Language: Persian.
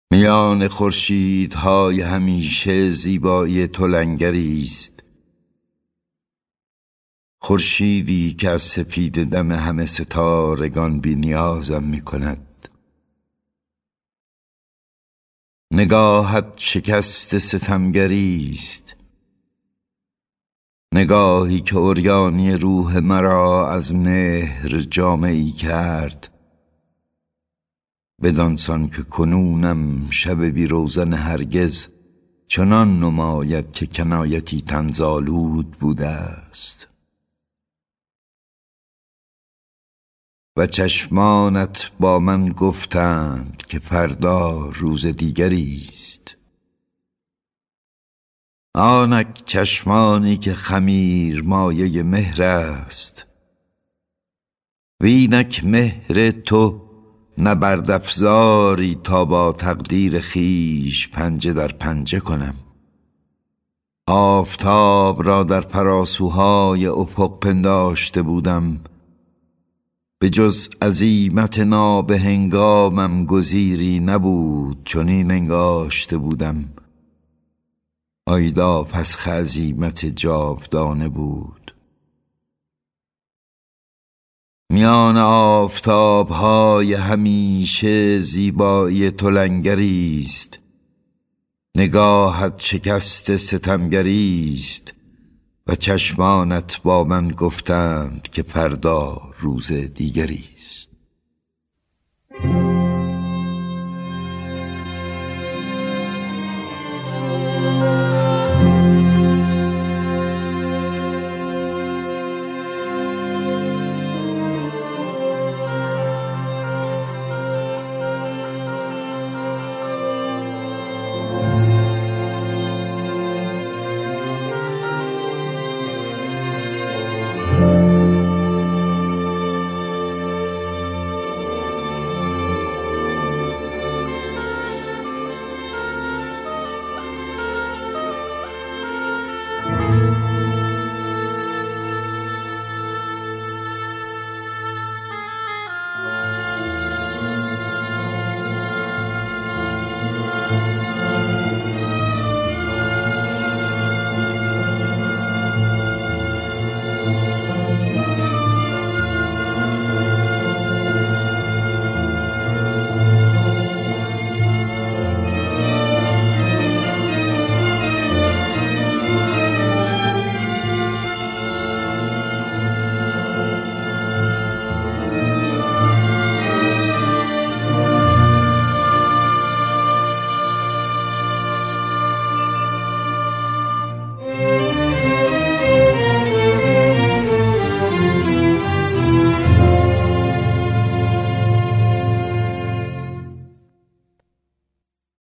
میان خورشیدهای همیشه زیبایی تو لنگری است، خورشیدی که از سپید دم همه ستارگان بی نیازم می کند. نگاهت شکست ستمگری است، نگاهی که عریانی روح مرا از مهر جامه‌ای کرد، بدانسان که کنونم شب بی روزن هرگز چنان نماید که کنایتی طنزآلود بوده است. و چشمانت با من گفتند که فردا روز دیگری است، آنک چشمانی که خمیر مایه مهر است، وینک مهر تو نبردافزاری تا با تقدیر خویش پنجه در پنجه کنم. آفتاب را در فراسوهای افق پنداشته بودم، به جز عزیمت نابهنگامم گزیری نبود چنین انگاشته بودم. آیدا فسخ عزیمت جاودانه بود. میان آفتابهای همیشه زیبایی تو لنگری است، نگاهت شکست ستمگری است و چشمانت با من گفتند که فردا روز دیگری است.